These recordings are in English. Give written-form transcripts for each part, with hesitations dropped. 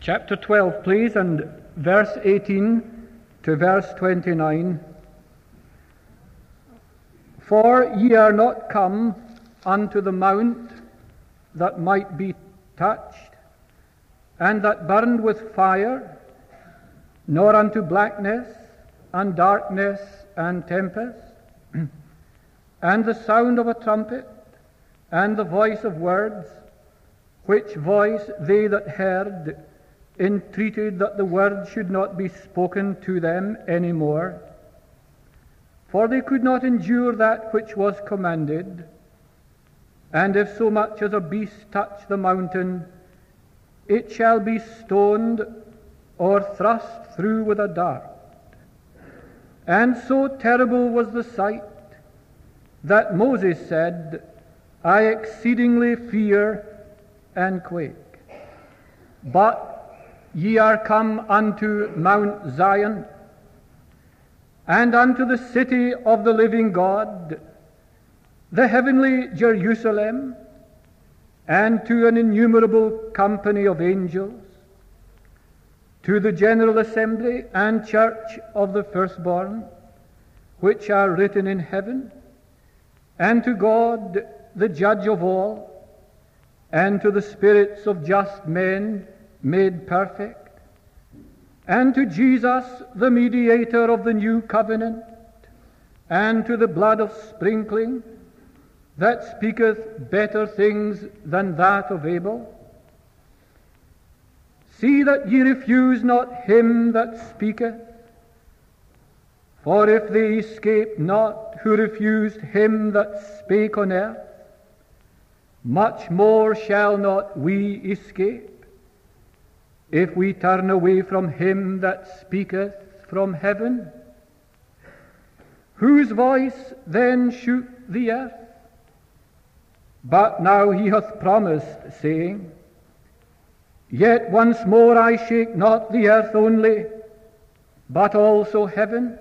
Chapter 12, please, and verse 18 to verse 29. For ye are not come unto the mount that might be touched, and that burned with fire, nor unto blackness, and darkness, and tempest, and the sound of a trumpet, and the voice of words, which voice they that heard entreated that the word should not be spoken to them any more. For they could not endure that which was commanded. And if so much as a beast touch the mountain, it shall be stoned or thrust through with a dart. And so terrible was the sight that Moses said, I exceedingly fear and quake. But ye are come unto Mount Zion, and unto the city of the living God, the heavenly Jerusalem, and to an innumerable company of angels, to the general assembly and church of the firstborn, which are written in heaven, and to God, the judge of all, and to the spirits of just men made perfect, and to Jesus, the mediator of the new covenant, and to the blood of sprinkling, that speaketh better things than that of Abel. See that ye refuse not him that speaketh, for if they escape not who refused him that spake on earth, much more shall not we escape, if we turn away from him that speaketh from heaven. Whose voice then shook the earth? But now he hath promised, saying, Yet once more I shake not the earth only, but also heaven.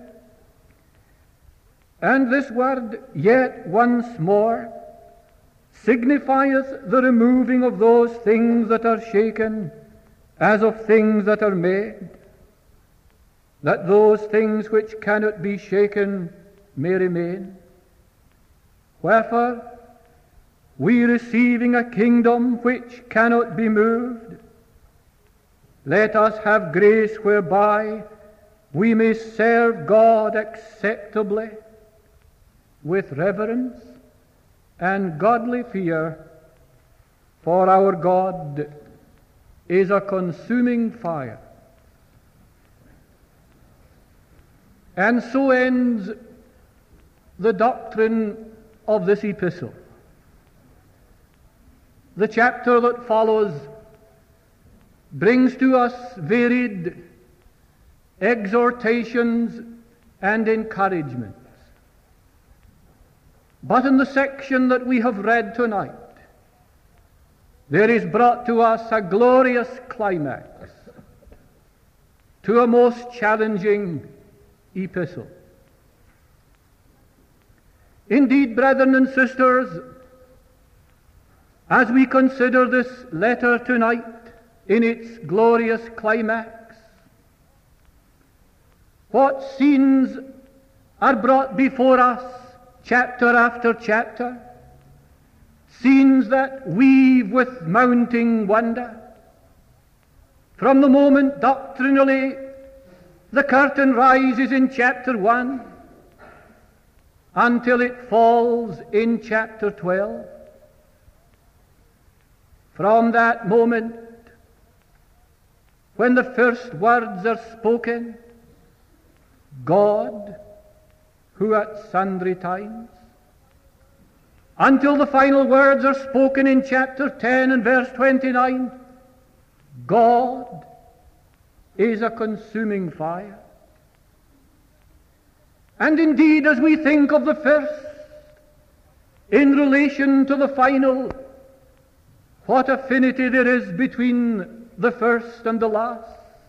And this word, yet once more, signifieth the removing of those things that are shaken, as of things that are made, that those things which cannot be shaken may remain. Wherefore, we receiving a kingdom which cannot be moved, let us have grace whereby we may serve God acceptably with reverence and godly fear, for our God is a consuming fire. And so ends the doctrine of this epistle. The chapter that follows brings to us varied exhortations and encouragements. But in the section that we have read tonight, there is brought to us a glorious climax to a most challenging epistle. Indeed, brethren and sisters, as we consider this letter tonight in its glorious climax, what scenes are brought before us chapter after chapter, scenes that weave with mounting wonder. From the moment doctrinally the curtain rises in chapter 1 until it falls in chapter 12, from that moment when the first words are spoken, God, who at sundry times, until the final words are spoken in chapter 10 and verse 29, God is a consuming fire. And indeed, as we think of the first in relation to the final, what affinity there is between the first and the last.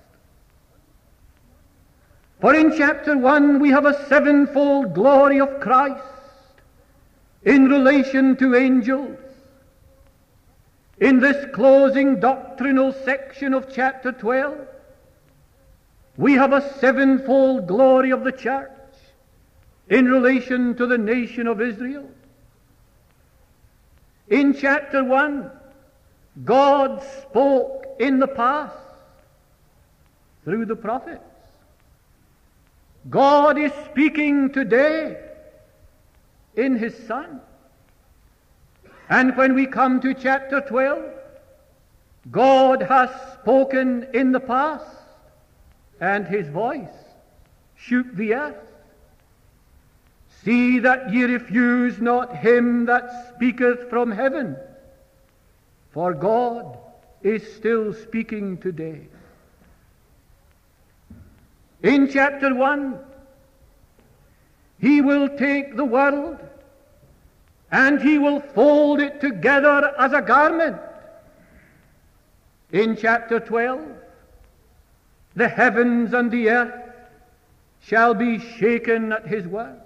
For in chapter 1 we have a sevenfold glory of Christ in relation to angels. In this closing doctrinal section of chapter 12, we have a sevenfold glory of the church in relation to the nation of Israel. In chapter 1, God spoke in the past through the prophets. God is speaking today in His Son. And when we come to chapter 12, God has spoken in the past, and His voice shook the earth. See that ye refuse not Him that speaketh from heaven, for God is still speaking today. In chapter 1, He will take the world and He will fold it together as a garment. In chapter 12, the heavens and the earth shall be shaken at His word.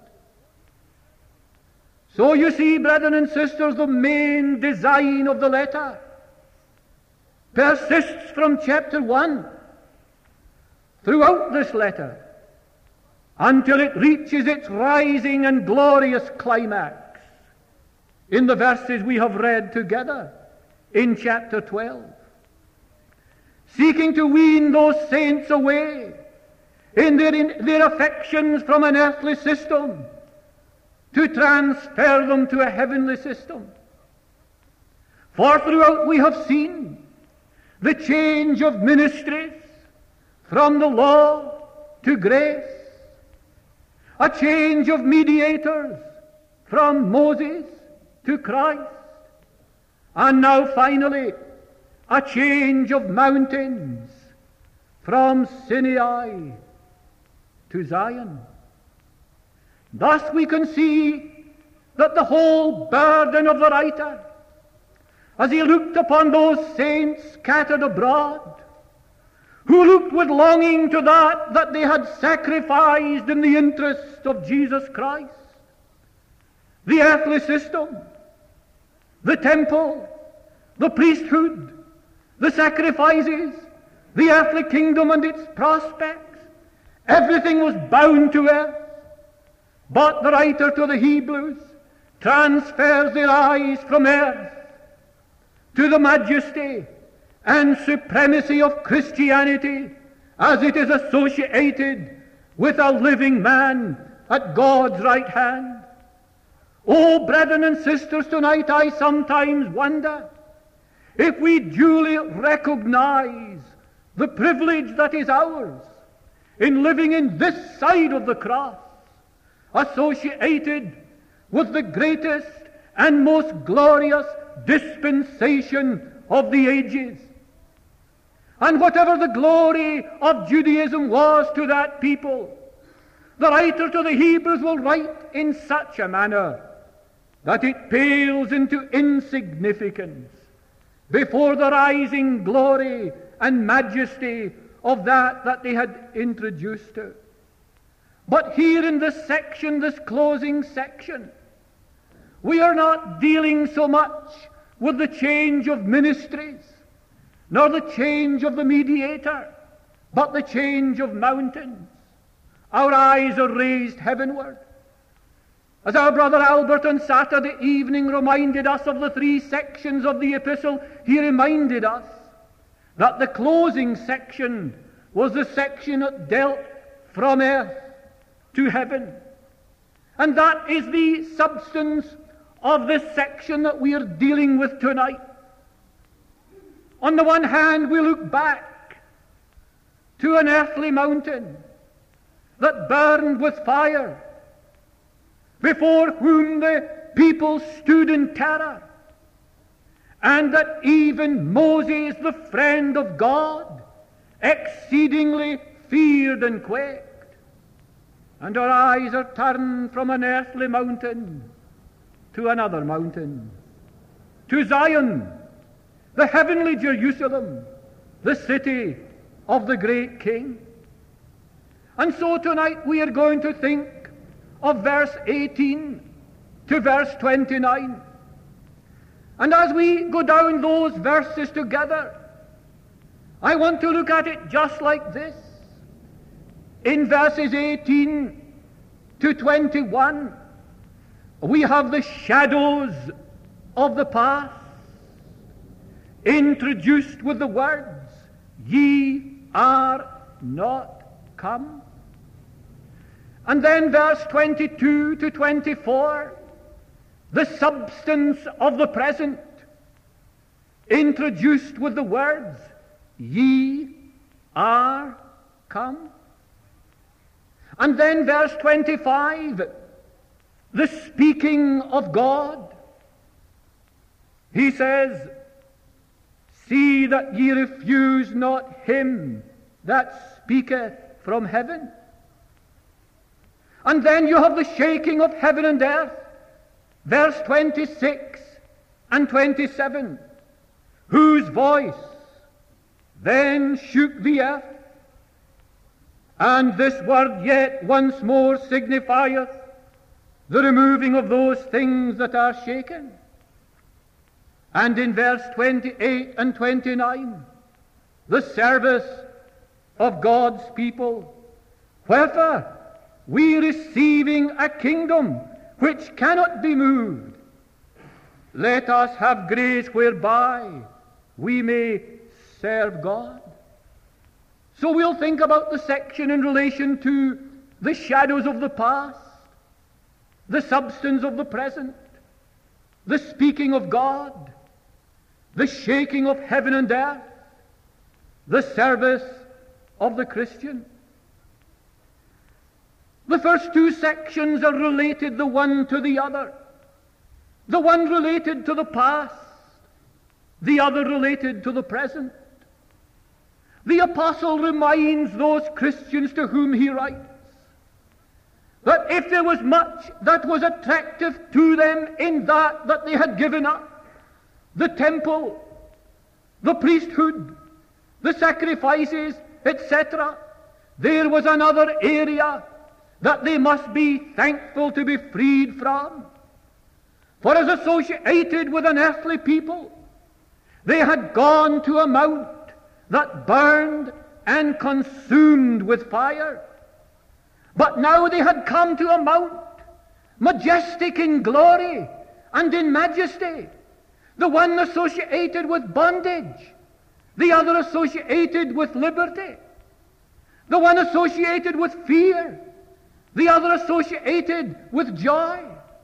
So you see, brethren and sisters, the main design of the letter persists from chapter 1 throughout this letter until it reaches its rising and glorious climax in the verses we have read together in chapter 12, seeking to wean those saints away in their affections from an earthly system to transfer them to a heavenly system. For throughout we have seen the change of ministries from the law to grace, a change of mediators from Moses to Christ, and now finally a change of mountains from Sinai to Zion. Thus we can see that the whole burden of the writer, as he looked upon those saints scattered abroad, who looked with longing to that they had sacrificed in the interest of Jesus Christ, the earthly system, the temple, the priesthood, the sacrifices, the earthly kingdom and its prospects, everything was bound to earth. But the writer to the Hebrews transfers their eyes from earth to the majesty and supremacy of Christianity as it is associated with a living man at God's right hand. Oh, brethren and sisters, tonight I sometimes wonder if we duly recognize the privilege that is ours in living in this side of the cross, associated with the greatest and most glorious dispensation of the ages. And whatever the glory of Judaism was to that people, the writer to the Hebrews will write in such a manner that it pales into insignificance before the rising glory and majesty of that they had introduced to. But here in this section, this closing section, we are not dealing so much with the change of ministries, nor the change of the mediator, but the change of mountains. Our eyes are raised heavenward. As our brother Albert on Saturday evening reminded us of the 3 sections of the epistle, he reminded us that the closing section was the section that dealt from earth to heaven. And that is the substance of this section that we are dealing with tonight. On the one hand, we look back to an earthly mountain that burned with fire, before whom the people stood in terror, and that even Moses, the friend of God, exceedingly feared and quaked. And our eyes are turned from an earthly mountain to another mountain, to Zion, the heavenly Jerusalem, the city of the great King. And so tonight we are going to think of verse 18 to verse 29. And as we go down those verses together, I want to look at it just like this. In verses 18 to 21, we have the shadows of the past introduced with the words, "Ye are not come." And then verse 22 to 24, the substance of the present, introduced with the words, "Ye are come." And then verse 25, the speaking of God. He says, "See that ye refuse not him that speaketh from heaven." And then you have the shaking of heaven and earth, verse 26 and 27, whose voice then shook the earth. And this word yet once more signifieth the removing of those things that are shaken. And in verse 28 and 29, the service of God's people. Wherefore, we receiving a kingdom which cannot be moved, let us have grace whereby we may serve God. So we'll think about the section in relation to the shadows of the past, the substance of the present, the speaking of God, the shaking of heaven and earth, the service of the Christian. The first two sections are related the one to the other. The one related to the past, the other related to the present. The apostle reminds those Christians to whom he writes that if there was much that was attractive to them in that they had given up, the temple, the priesthood, the sacrifices, etc., there was another area that they must be thankful to be freed from. For as associated with an earthly people, they had gone to a mount that burned and consumed with fire. But now they had come to a mount majestic in glory and in majesty, the one associated with bondage, the other associated with liberty, the one associated with fear, the other associated with joy.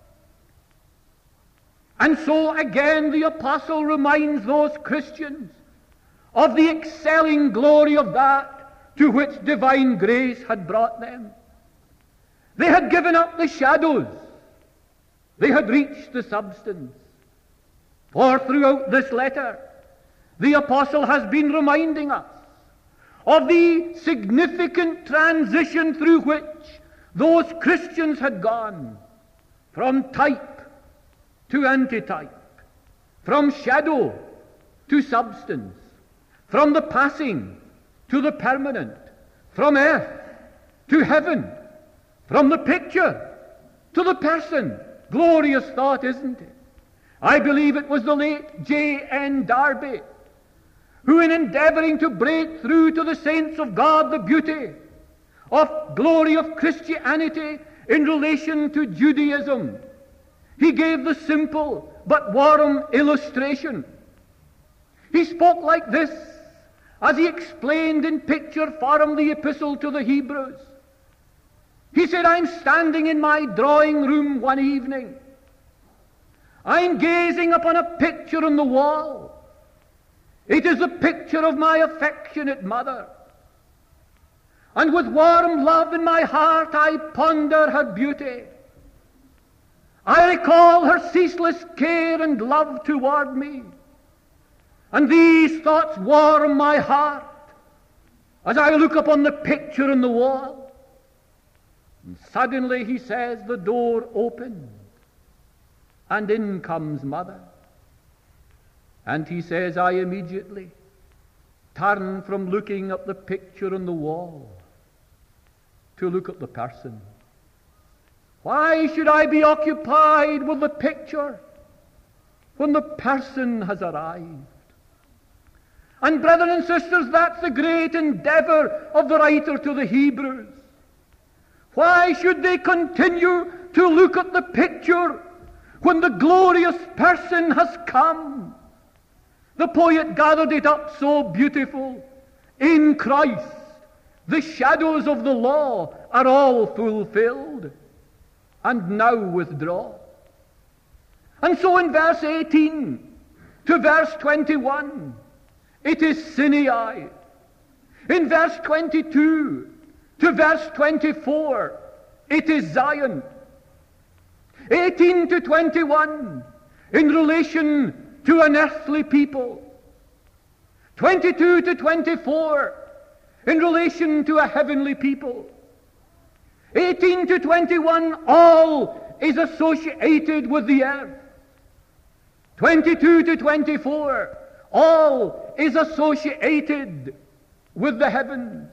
And so again the apostle reminds those Christians of the excelling glory of that to which divine grace had brought them. They had given up the shadows. They had reached the substance. For throughout this letter, the apostle has been reminding us of the significant transition through which those Christians had gone from type to antitype, from shadow to substance, from the passing to the permanent, from earth to heaven, from the picture to the person. Glorious thought, isn't it? I believe it was the late J.N. Darby who, in endeavoring to break through to the saints of God the beauty of glory of Christianity in relation to Judaism, he gave the simple but warm illustration. He spoke like this as he explained in picture form the epistle to the Hebrews. He said, I'm standing in my drawing room one evening. I'm gazing upon a picture on the wall. It is a picture of my affectionate mother. And with warm love in my heart I ponder her beauty. I recall her ceaseless care and love toward me. And these thoughts warm my heart as I look upon the picture on the wall. And suddenly, he says, the door opened, and in comes Mother. And he says, I immediately turn from looking at the picture on the wall to look at the person. Why should I be occupied with the picture when the person has arrived. And brethren and sisters, that's the great endeavor of the writer to the Hebrews. Why should they continue to look at the picture when the glorious person has come? The poet gathered it up so beautiful. In Christ, the shadows of the law are all fulfilled, and now withdraw. And so in verse 18 to verse 21, it is Sinai. In verse 22 to verse 24, it is Zion. 18 to 21, in relation to an earthly people. 22 to 24, in relation to a heavenly people. 18 to 21, all is associated with the earth. 22 to 24, all is associated with the heavens.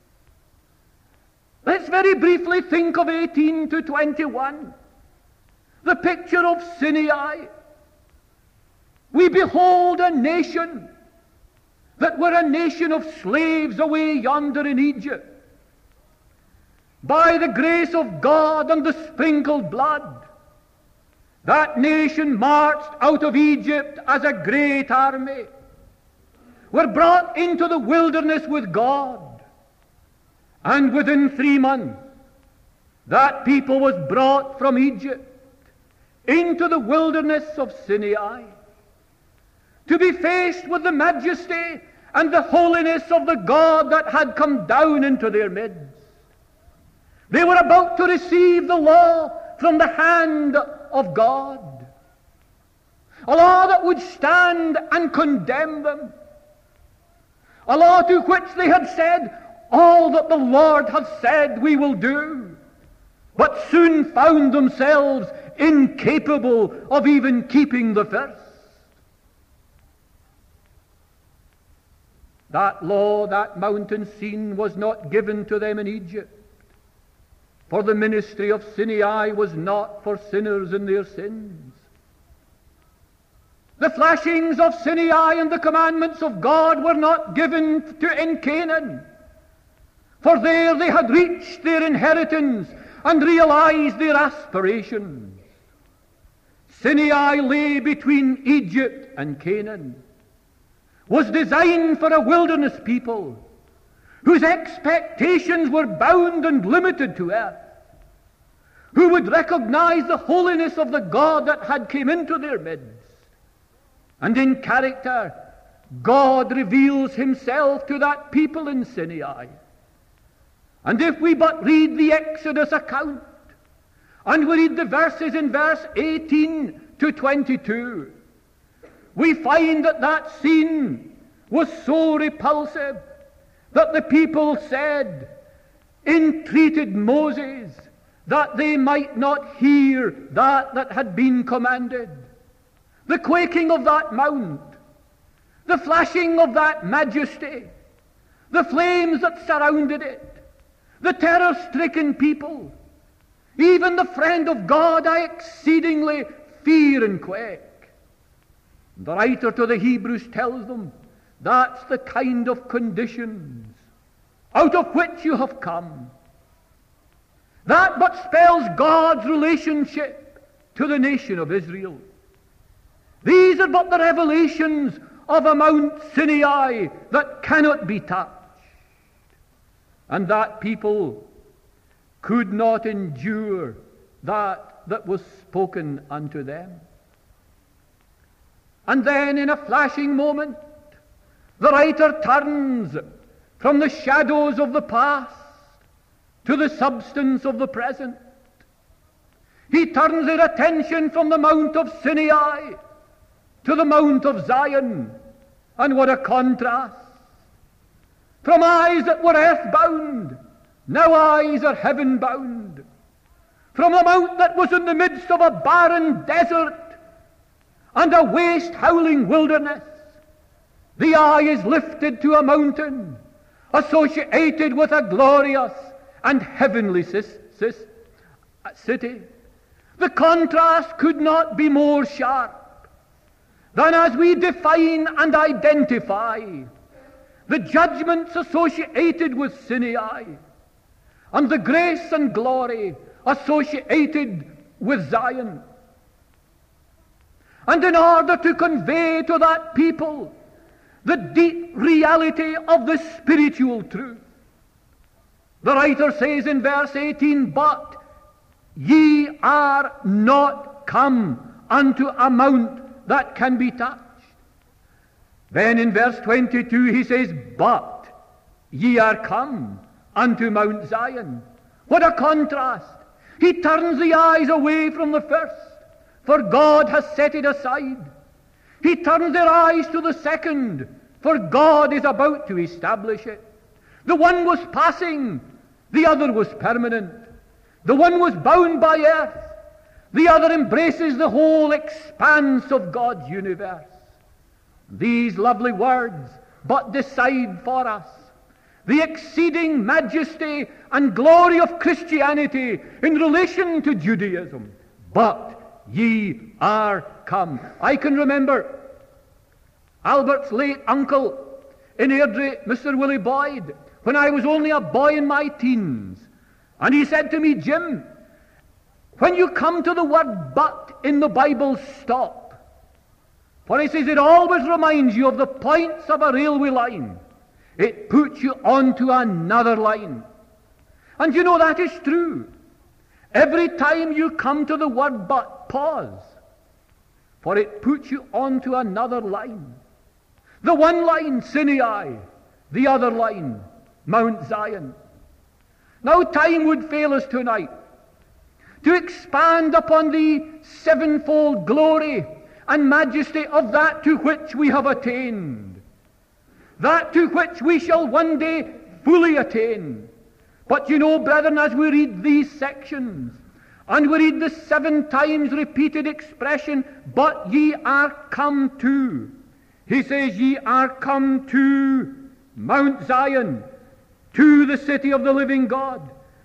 Let's very briefly think of 18 to 21. The picture of Sinai. We behold a nation that were a nation of slaves away yonder in Egypt. By the grace of God and the sprinkled blood, that nation marched out of Egypt as a great army, were brought into the wilderness with God, and within 3 months that people was brought from Egypt into the wilderness of Sinai, to be faced with the majesty and the holiness of the God that had come down into their midst. They were about to receive the law from the hand of God, a law that would stand and condemn them, a law to which they had said, all that the Lord has said we will do, but soon found themselves incapable of even keeping the first. That law, that mountain scene, was not given to them in Egypt, for the ministry of Sinai was not for sinners in their sins. The flashings of Sinai and the commandments of God were not given to in Canaan, for there they had reached their inheritance and realized their aspirations. Sinai lay between Egypt and Canaan, was designed for a wilderness people whose expectations were bound and limited to earth, who would recognize the holiness of the God that had come into their midst. And in character, God reveals himself to that people in Sinai. And if we but read the Exodus account, and we read the verses in verse 18 to 22, we find that that scene was so repulsive that the people said, entreated Moses that they might not hear that had been commanded. The quaking of that mount, the flashing of that majesty, the flames that surrounded it, the terror-stricken people, even the friend of God, I exceedingly fear and quake. The writer to the Hebrews tells them, that's the kind of conditions out of which you have come. That but spells God's relationship to the nation of Israel. These are but the revelations of a Mount Sinai that cannot be touched. And that people could not endure that was spoken unto them. And then in a flashing moment, the writer turns from the shadows of the past to the substance of the present. He turns their attention from the Mount of Sinai to the Mount of Zion. And what a contrast! From eyes that were earthbound, now eyes are heaven-bound. From a mount that was in the midst of a barren desert and a waste howling wilderness, the eye is lifted to a mountain associated with a glorious and heavenly city. The contrast could not be more sharp. than as we define and identify the judgments associated with Sinai and the grace and glory associated with Zion. And in order to convey to that people the deep reality of the spiritual truth, the writer says in verse 18, "But ye are not come unto a mount that can be touched." Then in verse 22 he says, "But ye are come unto Mount Zion." What a contrast! He turns the eyes away from the first, for God has set it aside. He turns their eyes to the second, for God is about to establish it. The one was passing, the other was permanent. The one was bound by earth, the other embraces the whole expanse of God's universe. These lovely words but decide for us the exceeding majesty and glory of Christianity in relation to Judaism. But ye are come. I can remember Albert's late uncle in Airdrie, Mr. Willie Boyd, when I was only a boy in my teens. And he said to me, "Jim, when you come to the word 'but' in the Bible, stop. For he says it always reminds you of the points of a railway line. It puts you onto another line." And you know that is true. Every time you come to the word "but," pause. For it puts you onto another line. The one line, Sinai. The other line, Mount Zion. Now time would fail us tonight to expand upon the sevenfold glory and majesty of that to which we have attained, that to which we shall one day fully attain. But you know, brethren, as we read these sections, and we read the 7 times repeated expression, "But ye are come to," he says, "Ye are come to Mount Zion, to the city of the living God,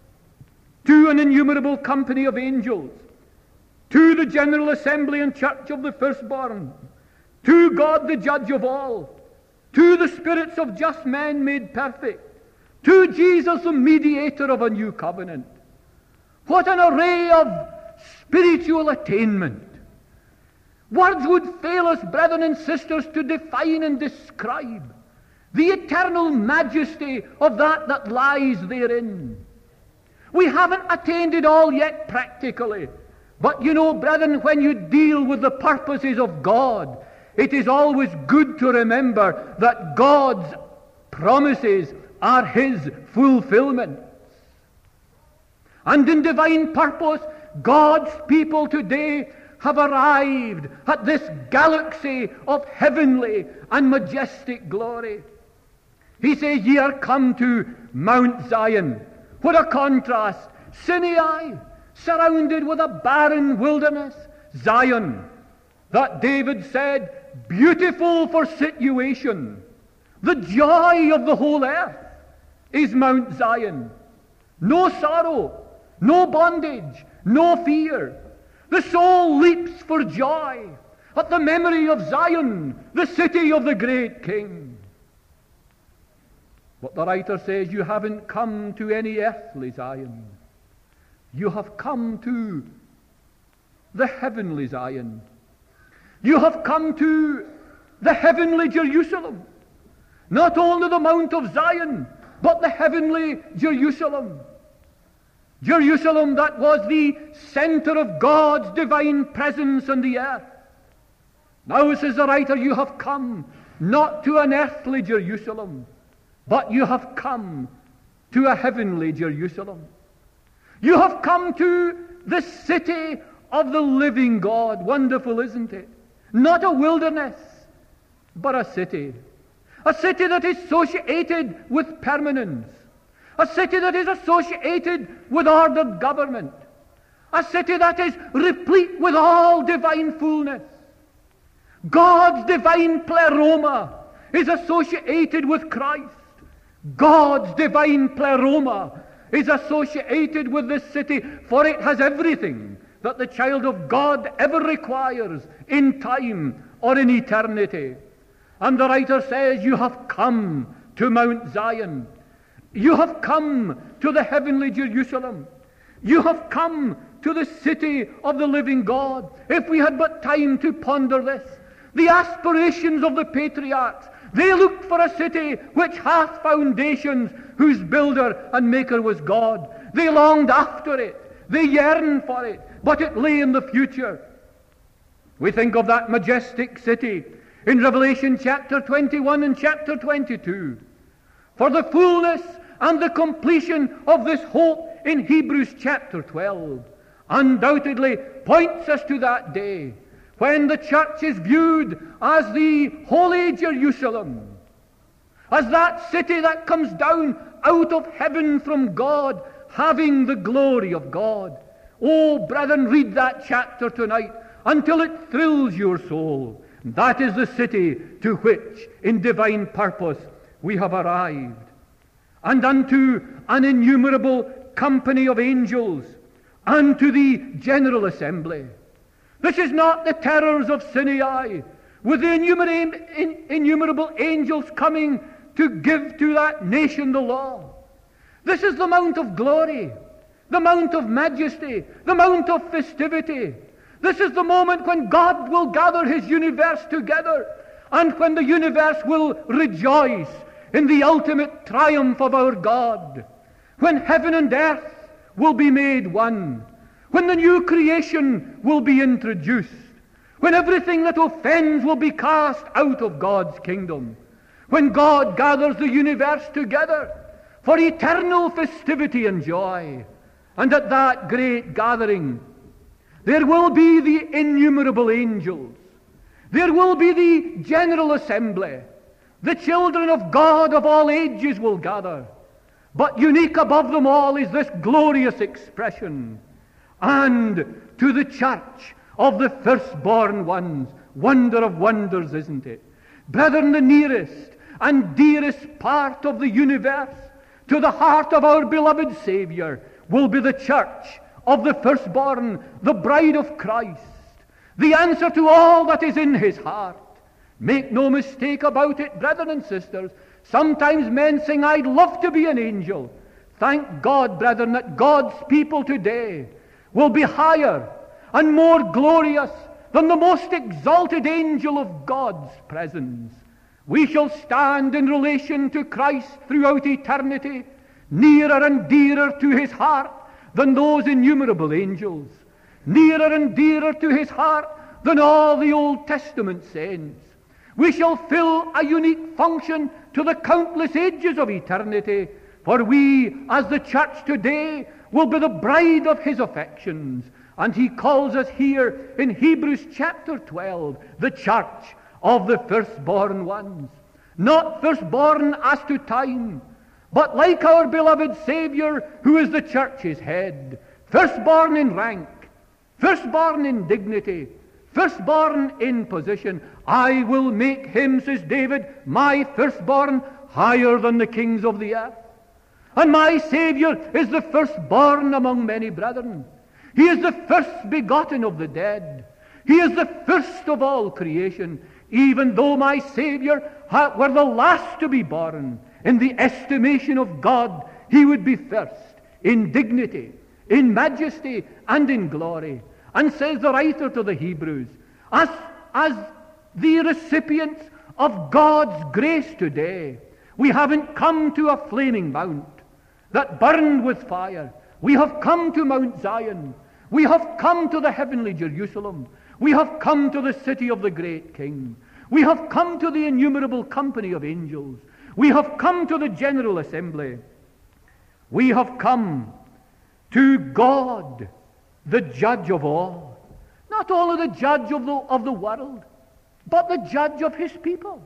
to an innumerable company of angels, to the general assembly and church of the firstborn, to God the judge of all, to the spirits of just men made perfect, to Jesus the mediator of a new covenant." What an array of spiritual attainment! Words would fail us, brethren and sisters, to define and describe the eternal majesty of that lies therein. We haven't attained it all yet practically. But you know, brethren, when you deal with the purposes of God, it is always good to remember that God's promises are His fulfillments. And in divine purpose, God's people today have arrived at this galaxy of heavenly and majestic glory. He says, "Ye are come to Mount Zion." What a contrast! Sinai, surrounded with a barren wilderness. Zion, that David said, beautiful for situation. The joy of the whole earth is Mount Zion. No sorrow, no bondage, no fear. The soul leaps for joy at the memory of Zion, the city of the great King. But the writer says, you haven't come to any earthly Zion. You have come to the heavenly Zion. You have come to the heavenly Jerusalem. Not only the Mount of Zion, but the heavenly Jerusalem. Jerusalem that was the center of God's divine presence on the earth. Now, says the writer, you have come not to an earthly Jerusalem, but you have come to a heavenly Jerusalem. You have come to the city of the living God. Wonderful, isn't it? Not a wilderness, but a city. A city that is associated with permanence. A city that is associated with ordered government. A city that is replete with all divine fullness. God's divine pleroma is associated with Christ. God's divine pleroma is associated with this city, for it has everything that the child of God ever requires in time or in eternity. And the writer says, you have come to Mount Zion. You have come to the heavenly Jerusalem. You have come to the city of the living God. If we had but time to ponder this, the aspirations of the patriarchs, they looked for a city which hath foundations, whose builder and maker was God. They longed after it. They yearned for it, but it lay in the future. We think of that majestic city in Revelation chapter 21 and chapter 22. For the fullness and the completion of this hope in Hebrews chapter 12 undoubtedly points us to that day when the church is viewed as the holy Jerusalem, as that city that comes down out of heaven from God, having the glory of God. Oh, brethren, read that chapter tonight until it thrills your soul. That is the city to which, in divine purpose, we have arrived. And unto an innumerable company of angels, unto the general assembly. This is not the terrors of Sinai, with the innumerable angels coming to give to that nation the law. This is the mount of glory, the mount of majesty, the mount of festivity. This is the moment when God will gather his universe together, and when the universe will rejoice in the ultimate triumph of our God, when heaven and earth will be made one, when the new creation will be introduced, when everything that offends will be cast out of God's kingdom, when God gathers the universe together for eternal festivity and joy. And at that great gathering, there will be the innumerable angels. There will be the general assembly. The children of God of all ages will gather. But unique above them all is this glorious expression. And to the church of the firstborn ones. Wonder of wonders, isn't it? Brethren, the nearest and dearest part of the universe to the heart of our beloved Savior will be the church of the firstborn, the bride of Christ, the answer to all that is in his heart. Make no mistake about it, brethren and sisters. Sometimes men sing, I'd love to be an angel. Thank God, brethren, that God's people today will be higher and more glorious than the most exalted angel of God's presence. We shall stand in relation to Christ throughout eternity, nearer and dearer to his heart than those innumerable angels, nearer and dearer to his heart than all the Old Testament saints. We shall fill a unique function to the countless ages of eternity, for we, as the church today, will be the bride of his affections. And he calls us here in Hebrews chapter 12, the church of the firstborn ones. Not firstborn as to time, but like our beloved Savior, who is the church's head, firstborn in rank, firstborn in dignity, firstborn in position. I will make him, says David, my firstborn, higher than the kings of the earth. And my Savior is the firstborn among many brethren. He is the first begotten of the dead. He is the first of all creation. Even though my Savior were the last to be born, in the estimation of God, he would be first in dignity, in majesty, and in glory. And says the writer to the Hebrews, as the recipients of God's grace today, we haven't come to a flaming mount that burned with fire. We have come to Mount Zion. We have come to the heavenly Jerusalem. We have come to the city of the great King. We have come to the innumerable company of angels. We have come to the general assembly. We have come to God, the judge of all. Not only the judge of the world, but the judge of his people.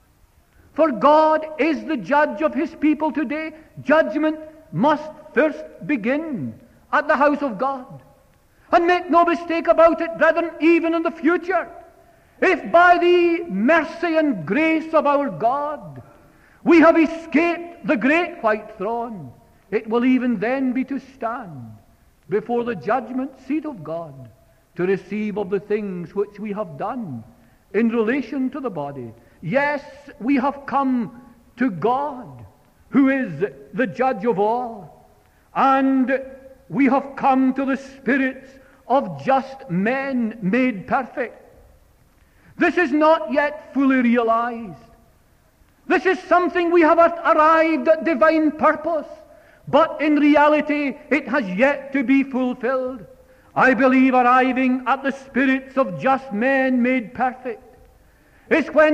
For God is the judge of his people today. Judgment must first begin at the house of God. And make no mistake about it, brethren, even in the future, if by the mercy and grace of our God we have escaped the great white throne, it will even then be to stand before the judgment seat of God to receive of the things which we have done in relation to the body. Yes, we have come to God, who is the judge of all, and we have come to the spirits of just men made perfect. This is not yet fully realized. This is something we have arrived at divine purpose, but in reality it has yet to be fulfilled. I believe arriving at the spirits of just men made perfect is when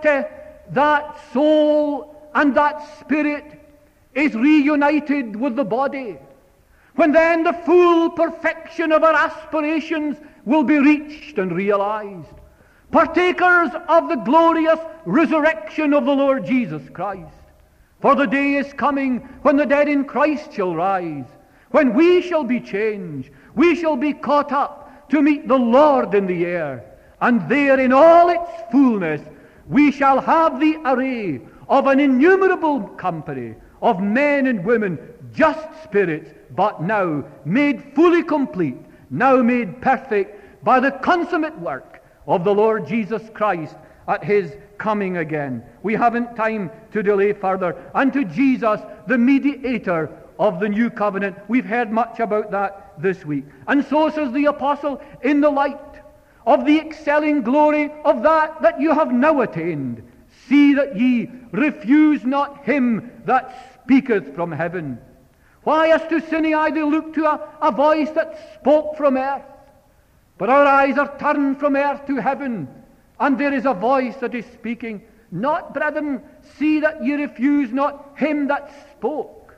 that soul and that spirit is reunited with the body, when then the full perfection of our aspirations will be reached and realized, partakers of the glorious resurrection of the Lord Jesus Christ. For the day is coming when the dead in Christ shall rise, when we shall be changed, we shall be caught up to meet the Lord in the air, and there in all its fullness we shall have the array of an innumerable company of men and women, just spirits, but now made fully complete, now made perfect by the consummate work of the Lord Jesus Christ at his coming again. We haven't time to delay further. And to Jesus, the mediator of the new covenant. We've heard much about that this week. And so says the apostle, in the light of the excelling glory of that you have now attained, see that ye refuse not him that speaketh from heaven. Why, as to Sinai they look to a voice that spoke from earth, but our eyes are turned from earth to heaven, and there is a voice that is speaking. Not, brethren, see that ye refuse not him that spoke.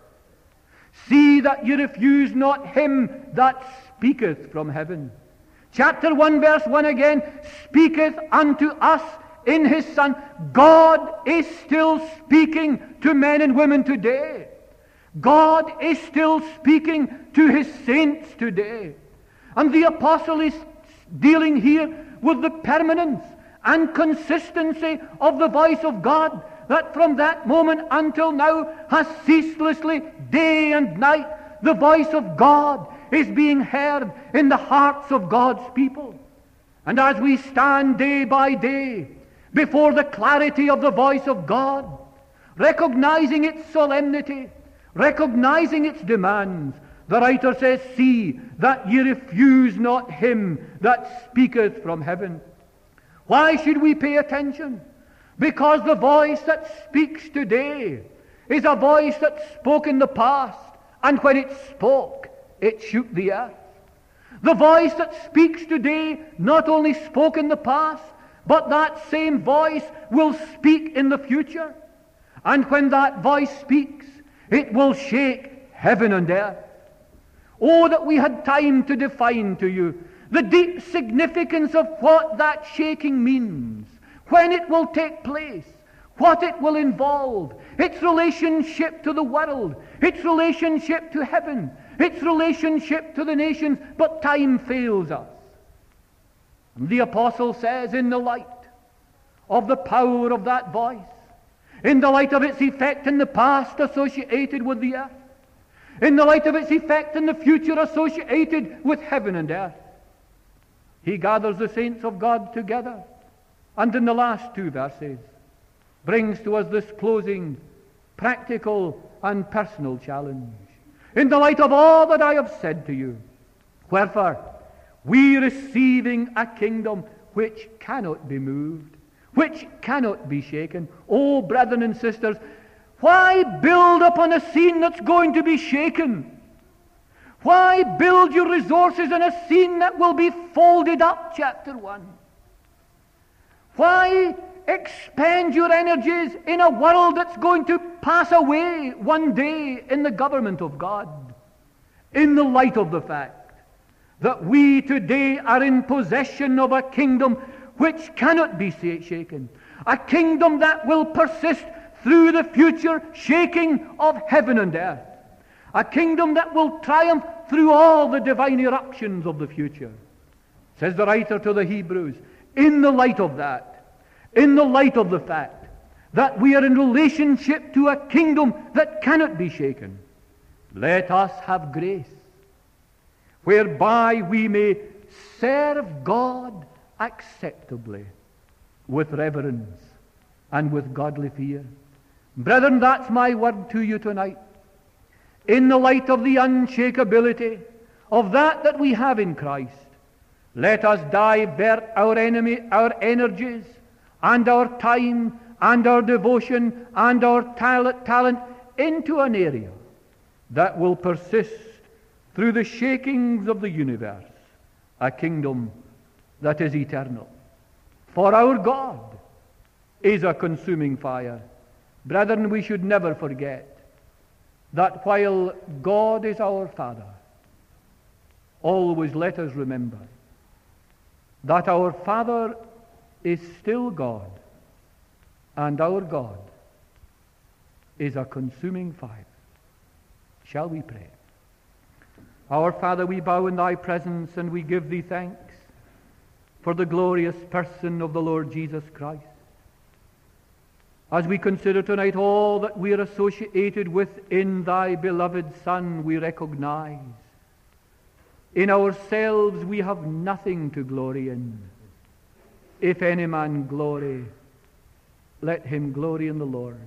See that ye refuse not him that speaketh from heaven. Chapter 1, verse 1 again, speaketh unto us in his Son. God is still speaking to men and women today. God is still speaking to his saints today. And the apostle is dealing here with the permanence and consistency of the voice of God, that from that moment until now has ceaselessly, day and night, the voice of God is being heard in the hearts of God's people. And as we stand day by day before the clarity of the voice of God, recognizing its solemnity, recognizing its demands, the writer says, see that ye refuse not him that speaketh from heaven. Why should we pay attention? Because the voice that speaks today is a voice that spoke in the past, and when it spoke, it shook the earth. The voice that speaks today not only spoke in the past, but that same voice will speak in the future. And when that voice speaks, it will shake heaven and earth. Oh, that we had time to define to you the deep significance of what that shaking means, when it will take place, what it will involve, its relationship to the world, its relationship to heaven, its relationship to the nations, but time fails us. And the apostle says, in the light of the power of that voice, in the light of its effect in the past associated with the earth, in the light of its effect in the future associated with heaven and earth, he gathers the saints of God together, and in the last two verses brings to us this closing practical and personal challenge. In the light of all that I have said to you, wherefore, we receiving a kingdom which cannot be moved, which cannot be shaken. Oh, brethren and sisters, why build upon a scene that's going to be shaken? Why build your resources in a scene that will be folded up, chapter 1? Why expend your energies in a world that's going to pass away one day in the government of God, in the light of the fact that we today are in possession of a kingdom which cannot be shaken, a kingdom that will persist through the future shaking of heaven and earth, a kingdom that will triumph through all the divine eruptions of the future. Says the writer to the Hebrews, in the light of that, in the light of the fact that we are in relationship to a kingdom that cannot be shaken, let us have grace whereby we may serve God acceptably with reverence and with godly fear. Brethren, that's my word to you tonight. In the light of the unshakability of that we have in Christ, let us divert our energies and our time and our devotion and our talent into an area that will persist through the shakings of the universe, a kingdom that is eternal. For our God is a consuming fire. Brethren, we should never forget that while God is our Father, always let us remember that our Father is still God, and our God is a consuming fire. Shall we pray? Our Father, we bow in thy presence and we give thee thanks for the glorious person of the Lord Jesus Christ. As we consider tonight all that we are associated with in thy beloved Son, we recognize in ourselves we have nothing to glory in. If any man glory, let him glory in the Lord.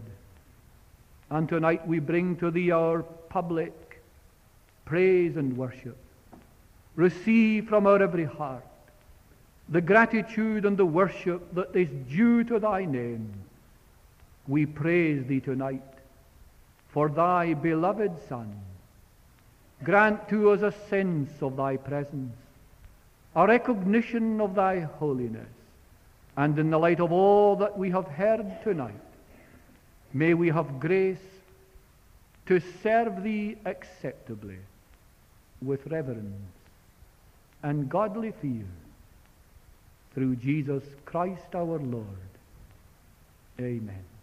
And tonight we bring to thee our public praise and worship. Receive from our every heart the gratitude and the worship that is due to thy name. We praise thee tonight for thy beloved Son. Grant to us a sense of thy presence, a recognition of thy holiness, and in the light of all that we have heard tonight, may we have grace to serve thee acceptably with reverence and godly fear, through Jesus Christ our Lord. Amen.